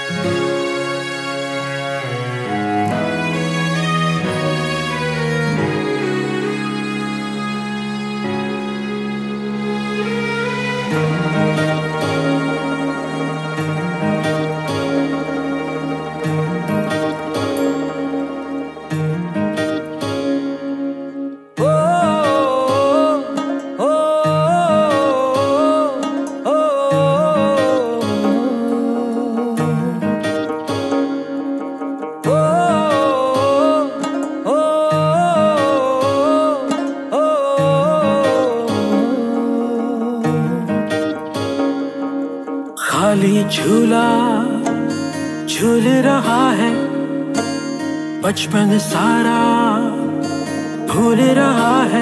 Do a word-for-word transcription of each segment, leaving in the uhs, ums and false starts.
खाली झूला झूल रहा है, बचपन सारा भूल रहा है।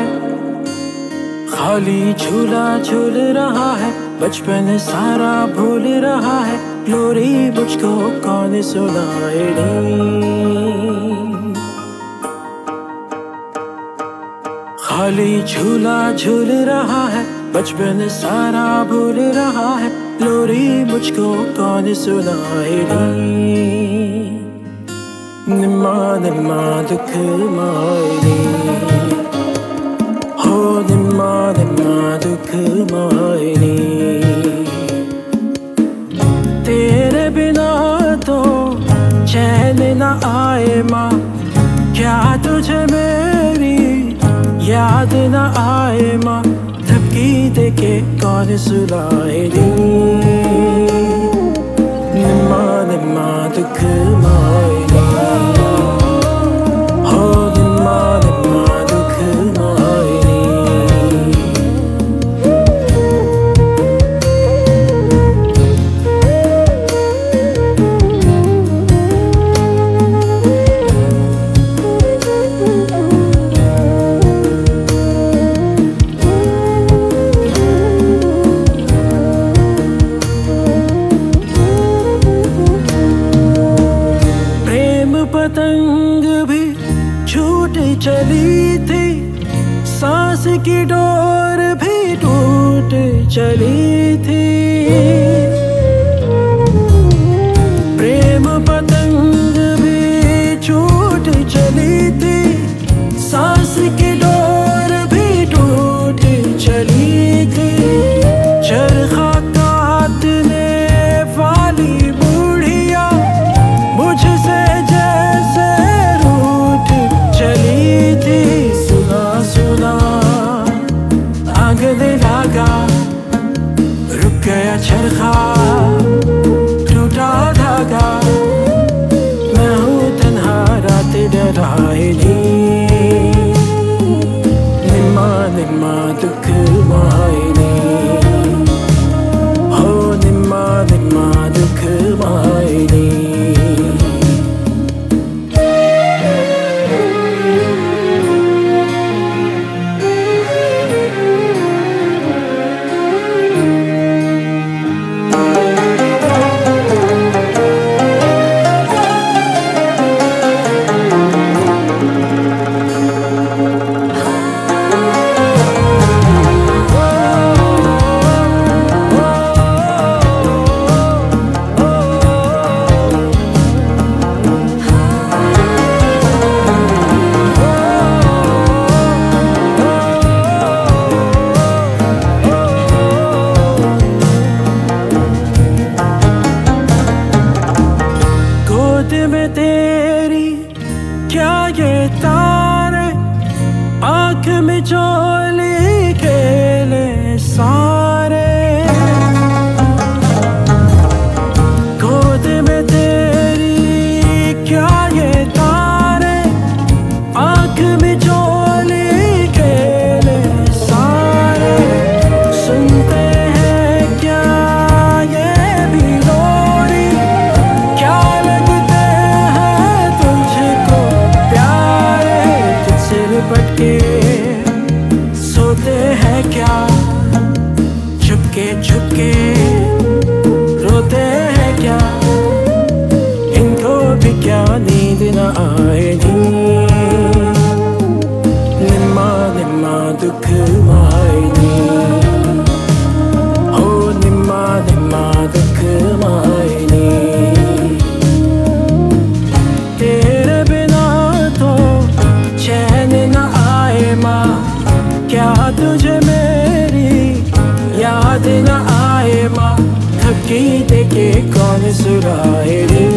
खाली झूला झूल रहा है, बचपन सारा भूल रहा है। लोरी मुझको कौन सुनाएगी? खाली झूला झूल रहा है, बचपन सारा भूल रहा है। लोरी मुझको कौन सुनाएगी? निम्मा निम्मा दुख माएगी, हो निम्मा निम्मा दुख माएगी। तेरे बिना तो चैन न आए माँ, क्या तुझे मेरी याद न आए माँ? धमकी देके कौन सुलाएगी? निम्मा निम्मा दुख माएगी, हो निम्मा निम्मा दुख माएगी। पतंग भी छूट चली थी, सांस की डोर भी टूट चली थी। प्रेम पतंग भी छूट चली थी, सांस की डोर भी टूट चली थी। चरखा काटने वाली बूढ़िया मुझसे गले लगा, रुक गया चरखा, टूटा धागा। मैं हूँ तन्हा रात डराएगी, निम्मा निम्मा दुख माएगी, हो निम्मा निम्मा दुख माएगी। में तेरी क्या ये तारे, आँख में चोली खेले सारे। गोद में तेरी क्या ये तारे, आँख में चोली खेले सारे। सुनते हैं क्या ये भी लोरी, क्या पटके सोते हैं क्या, चुपके चुपके रोते हैं क्या? इनको भी क्या नींद न आएगी? निम्मा निम्मा दुख माएगी, हो निम्मा निम्मा दुख माएगी। कौन सुनाए दिल